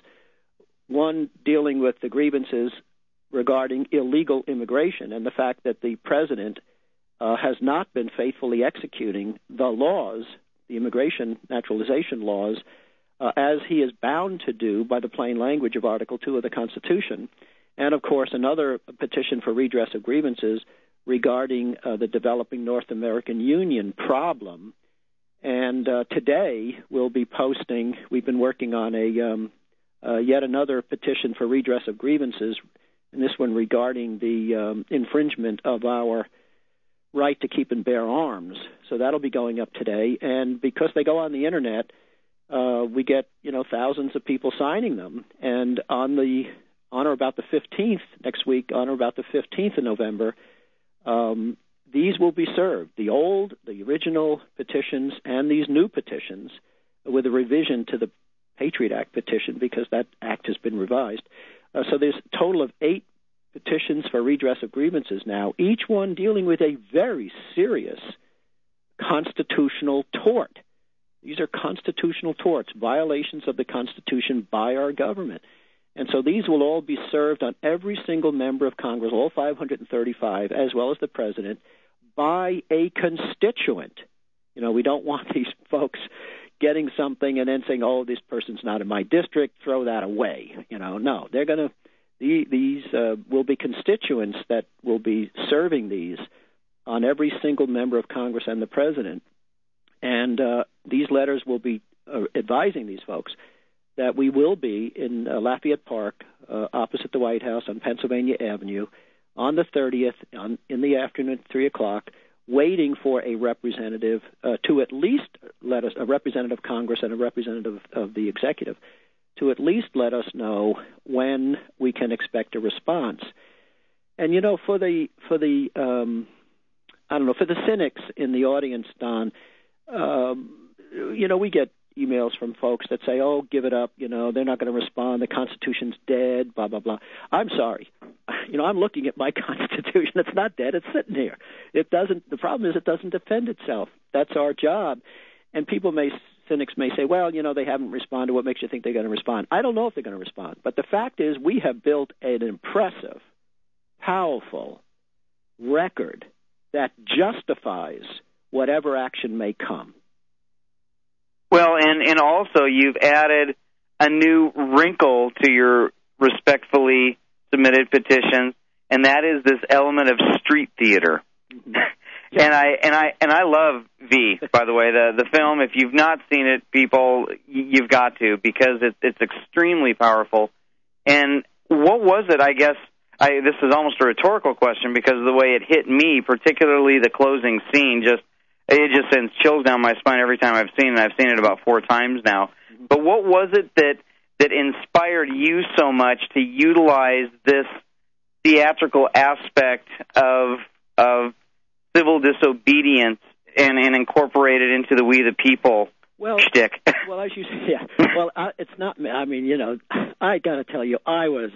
one dealing with the grievances regarding illegal immigration and the fact that the president uh, has not been faithfully executing the laws, the immigration naturalization laws, uh, as he is bound to do by the plain language of Article two of the Constitution. And, of course, another petition for redress of grievances regarding uh, the developing North American Union problem. And uh, today we'll be posting, we've been working on a um, uh, yet another petition for redress of grievances, and this one regarding the um, infringement of our right to keep and bear arms. So that'll be going up today. And because they go on the Internet, uh, we get, you know, thousands of people signing them. And on the on or about the fifteenth, next week, on or about the fifteenth of November, um, these will be served, the old, the original petitions, and these new petitions, with a revision to the Patriot Act petition, because that act has been revised. Uh, so there's a total of eight petitions for redress of grievances now, each one dealing with a very serious constitutional tort. These are constitutional torts, violations of the Constitution by our government. And so these will all be served on every single member of Congress, all five hundred thirty-five, as well as the President, by a constituent. You know, we don't want these folks getting something and then saying, oh, this person's not in my district, throw that away. You know, no, they're going to, the, these uh, will be constituents that will be serving these on every single member of Congress and the President. And uh, these letters will be uh, advising these folks that we will be in uh, Lafayette Park, uh, opposite the White House on Pennsylvania Avenue, on the thirtieth, on, in the afternoon at three o'clock, waiting for a representative uh, to at least let us, a representative of Congress and a representative of the executive, to at least let us know when we can expect a response. And, you know, for the, for the um, I don't know, for the cynics in the audience, Don, um, you know, we get emails from folks that say, oh, give it up, you know, they're not going to respond, the Constitution's dead, blah, blah, blah. I'm sorry. You know, I'm looking at my Constitution. It's not dead. It's sitting here. It doesn't, the problem is it doesn't defend itself. That's our job. And people may, cynics may say, well, you know, they haven't responded. What makes you think they're going to respond? I don't know if they're going to respond. But the fact is we have built an impressive, powerful record that justifies whatever action may come. Well, and, and also you've added a new wrinkle to your respectfully submitted petitions, and that is this element of street theater. Mm-hmm. Yeah. And I and I and I love V, by the way, the the film. If you've not seen it, people, you've got to, because it, it's extremely powerful. And what was it? I guess I this is almost a rhetorical question, because of the way it hit me, particularly the closing scene. Just it just sends chills down my spine every time I've seen it. I've seen it about four times now. Mm-hmm. But what was it that that inspired you so much to utilize this theatrical aspect of of civil disobedience and, and incorporate it into the We the People well, shtick? Well, as you say, yeah. Well, I, it's not me. I mean, you know, I got to tell you, I was.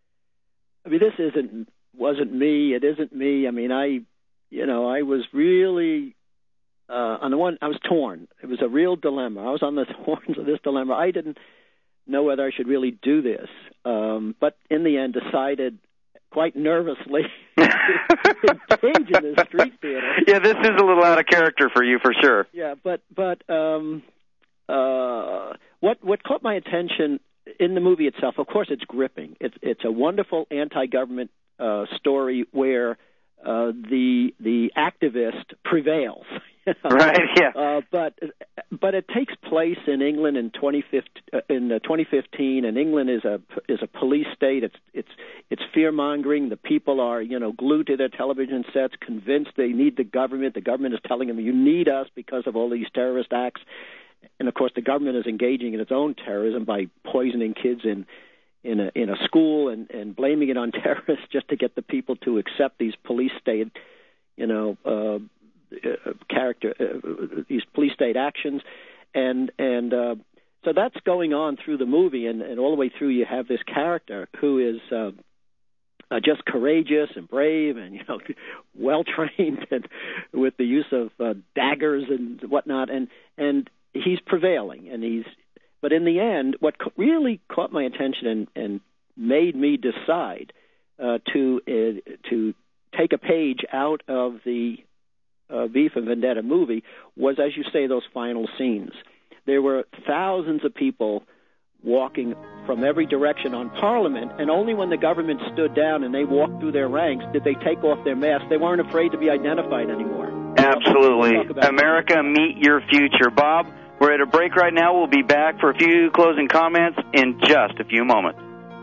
I mean, this isn't wasn't me. It isn't me. I mean, I, you know, I was really uh, on the one. I was torn. It was a real dilemma. I was on the horns of this dilemma. I didn't know whether I should really do this, um, but in the end, decided quite nervously to engage in this street theater. Yeah, this is a little out of character for you, for sure. Yeah, but but um, uh, what what caught my attention in the movie itself, of course, it's gripping. It's it's a wonderful anti-government uh, story where uh, the the activist prevails. You know? Right. Yeah. Uh, but but it takes place in England in twenty fifteen, and England is a is a police state. It's it's it's fear mongering. The people are you know glued to their television sets, convinced they need the government. The government is telling them you need us because of all these terrorist acts. And of course, the government is engaging in its own terrorism by poisoning kids in in a in a school and, and blaming it on terrorists just to get the people to accept these police state, you know, uh, uh, character uh, these police state actions, and and uh, so that's going on through the movie, and, and all the way through you have this character who is uh, uh, just courageous and brave and you know well trained and with the use of uh, daggers and whatnot, and and he's prevailing, and he's. But in the end, what really caught my attention and, and made me decide uh, to uh, to take a page out of the uh, V for Vendetta movie was, as you say, those final scenes. There were thousands of people walking from every direction on Parliament, and only when the government stood down and they walked through their ranks did they take off their masks. They weren't afraid to be identified anymore. Absolutely. America, meet your future. Bob, we're at a break right now. We'll be back for a few closing comments in just a few moments.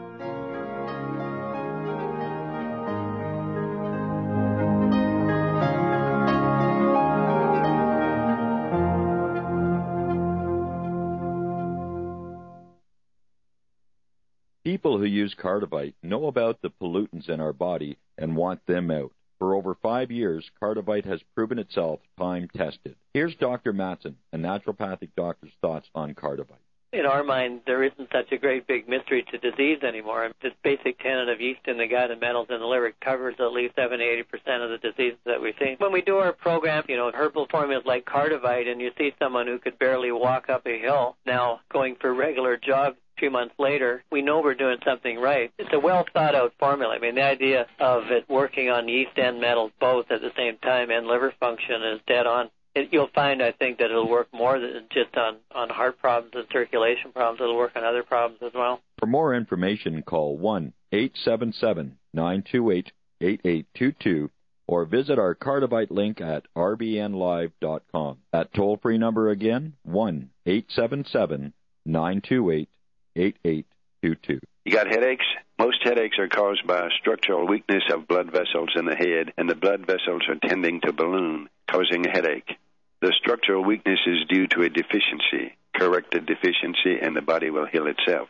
People who use Cardivite know about the pollutants in our body and want them out. For over five years, Cardivite has proven itself time-tested. Here's Doctor Matson, a naturopathic doctor's thoughts on Cardivite. In our mind, there isn't such a great big mystery to disease anymore. This basic tenet of yeast in the gut and metals in the liver covers at least seventy to eighty percent of the diseases that we see. When we do our program, you know, herbal formulas like Cardivite, and you see someone who could barely walk up a hill now going for regular jogs a few months later, we know we're doing something right. It's a well-thought-out formula. I mean, the idea of it working on yeast and metals both at the same time and liver function is dead on. It, you'll find, I think, that it'll work more than just on, on heart problems and circulation problems. It'll work on other problems as well. For more information, call one eight seven seven, nine two eight, eight eight two two or visit our Cardivite link at r b n live dot com. That toll-free number again, one eight seven seven, nine two eight, eight eight two two. You got headaches? Most headaches are caused by a structural weakness of blood vessels in the head, and the blood vessels are tending to balloon, causing a headache. The structural weakness is due to a deficiency. Correct the deficiency, and the body will heal itself.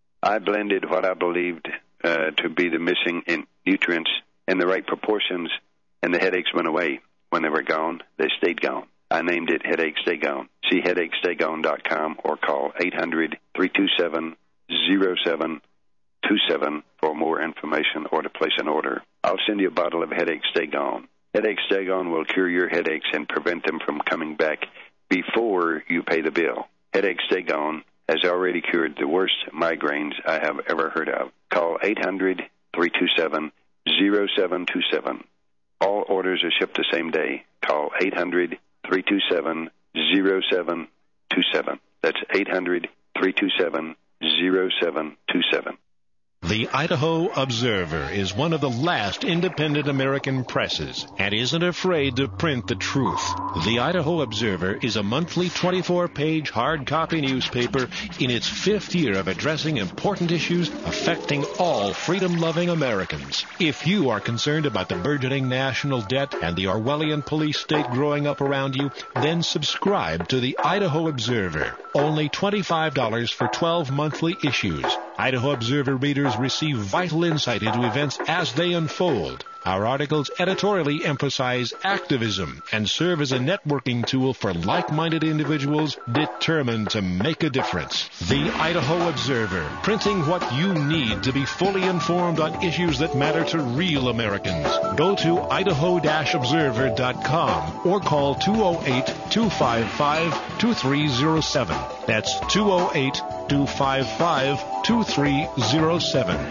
I blended what I believed uh, to be the missing in nutrients in the right proportions, and the headaches went away. When they were gone, they stayed gone. I named it Headache Stay Gone. See headache stay gone dot com or call eight hundred, three two seven, zero seven two seven for more information or to place an order. I'll send you a bottle of Headache Stay Gone. Headache Stay Gone will cure your headaches and prevent them from coming back before you pay the bill. Headache Stay Gone has already cured the worst migraines I have ever heard of. Call eight hundred, three two seven, zero seven two seven. All orders are shipped the same day. Call eight hundred, three two seven, zero seven two seven. That's eight hundred, three two seven, zero seven two seven. The Idaho Observer is one of the last independent American presses and isn't afraid to print the truth. The Idaho Observer is a monthly twenty-four page hard copy newspaper in its fifth year of addressing important issues affecting all freedom-loving Americans. If you are concerned about the burgeoning national debt and the Orwellian police state growing up around you, then subscribe to the Idaho Observer. Only twenty-five dollars for twelve monthly issues. Idaho Observer readers receive vital insight into events as they unfold. Our articles editorially emphasize activism and serve as a networking tool for like-minded individuals determined to make a difference. The Idaho Observer, printing what you need to be fully informed on issues that matter to real Americans. Go to idaho dash observer dot com or call two oh eight, two five five, two three oh seven. That's two oh eight, two five five, two three oh seven.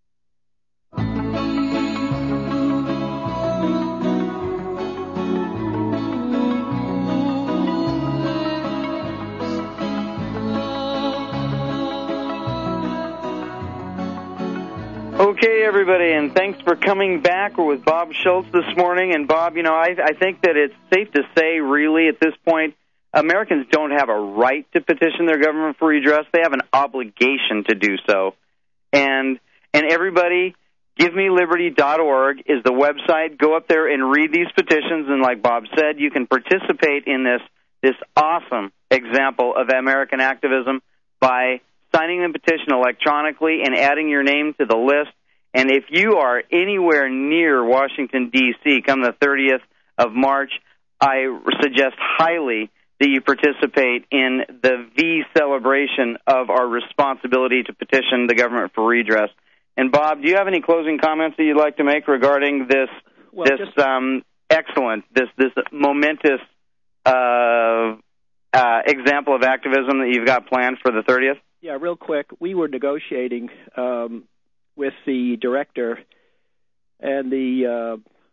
Okay, everybody, and thanks for coming back. We're with Bob Schultz this morning. And, Bob, you know, I, I think that it's safe to say, really, at this point, Americans don't have a right to petition their government for redress. They have an obligation to do so. And and everybody, give me liberty dot org is the website. Go up there and read these petitions. And like Bob said, you can participate in this, this awesome example of American activism by signing the petition electronically and adding your name to the list. And if you are anywhere near Washington, D C, come the thirtieth of March, I suggest highly that you participate in the V celebration of our responsibility to petition the government for redress. And, Bob, do you have any closing comments that you'd like to make regarding this well, this just... um, excellent, this, this momentous uh, uh, example of activism that you've got planned for the thirtieth? Yeah, real quick. We were negotiating um, with the director and the uh,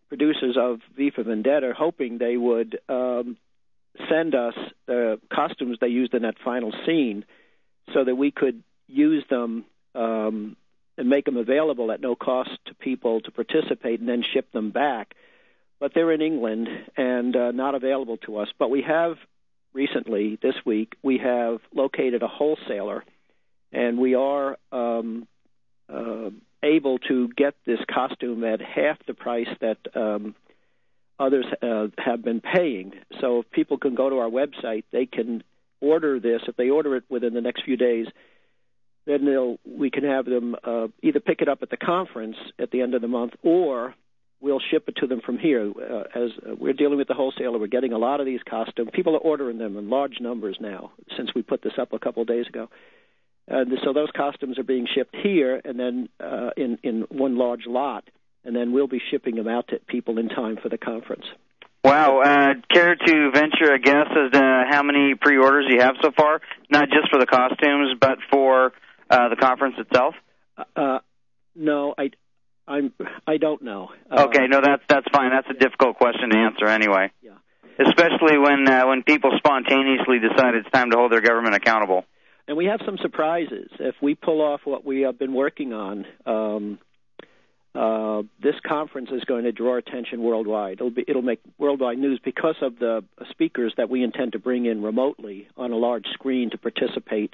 producers of V for Vendetta, hoping they would um, send us the costumes they used in that final scene so that we could use them um, and make them available at no cost to people to participate and then ship them back. But they're in England and uh, not available to us. But we have recently, this week, we have located a wholesaler, and we are um, uh, able to get this costume at half the price that um, others uh, have been paying. So if people can go to our website, they can order this. If they order it within the next few days, then they'll, we can have them uh, either pick it up at the conference at the end of the month, or we'll ship it to them from here. Uh, as uh, we're dealing with the wholesaler, we're getting a lot of these costumes. People are ordering them in large numbers now since we put this up a couple of days ago. And so those costumes are being shipped here and then uh, in, in one large lot, and then we'll be shipping them out to people in time for the conference. Wow. Uh, care to venture a guess as to how many pre-orders you have so far, not just for the costumes, but for uh, the conference itself? Uh, no, I, I'm, I don't know. Uh, okay, no, that's that's fine. That's a difficult question to answer anyway. Yeah. Especially when uh, when people spontaneously decide it's time to hold their government accountable. And we have some surprises. If we pull off what we have been working on, um, uh, this conference is going to draw attention worldwide. It'll be, it'll make worldwide news because of the speakers that we intend to bring in remotely on a large screen to participate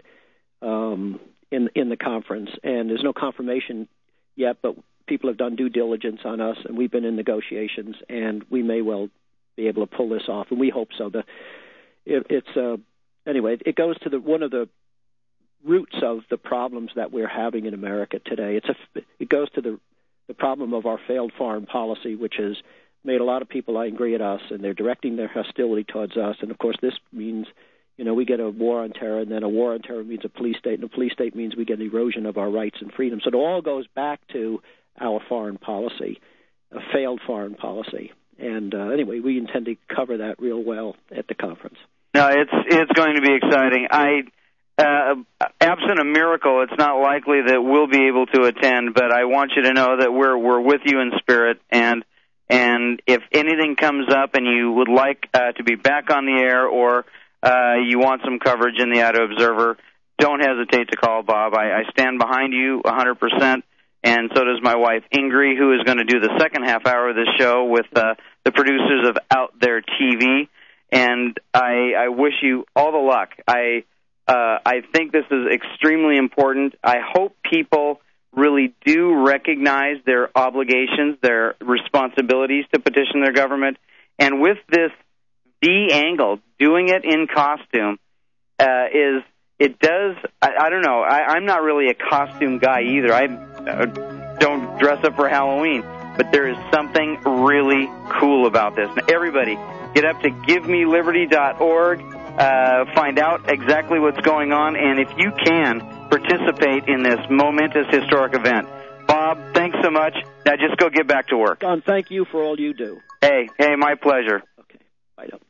um, in in the conference. And there's no confirmation yet, but people have done due diligence on us, and we've been in negotiations, and we may well be able to pull this off, and we hope so. The, it, it's uh, anyway, it goes to the one of the roots of the problems that we're having in America today. It's a, it goes to the, the problem of our failed foreign policy, which has made a lot of people angry at us, and they're directing their hostility towards us. And, of course, this means, you know, we get a war on terror, and then a war on terror means a police state, and a police state means we get an erosion of our rights and freedoms. So it all goes back to our foreign policy, a failed foreign policy. And, uh, anyway, we intend to cover that real well at the conference. No, it's it's going to be exciting. I... Uh, absent a miracle, it's not likely that we'll be able to attend, but I want you to know that we're we're with you in spirit, and and if anything comes up and you would like uh, to be back on the air, or uh, you want some coverage in the Idaho Observer, don't hesitate to call Bob. I, I stand behind you one hundred percent, and so does my wife Ingrid, who is going to do the second half hour of this show with uh, the producers of Out There T V, and I, I wish you all the luck. I Uh, I think this is extremely important. I hope people really do recognize their obligations, their responsibilities to petition their government. And with this V angle, doing it in costume, uh, is it does, I, I don't know, I, I'm not really a costume guy either. I uh, don't dress up for Halloween. But there is something really cool about this. Now, everybody, get up to give me liberty dot org. Uh, find out exactly what's going on, and if you can, participate in this momentous historic event. Bob, thanks so much. Now just go get back to work. Don, thank you for all you do. Hey, hey, my pleasure. Okay, bye now.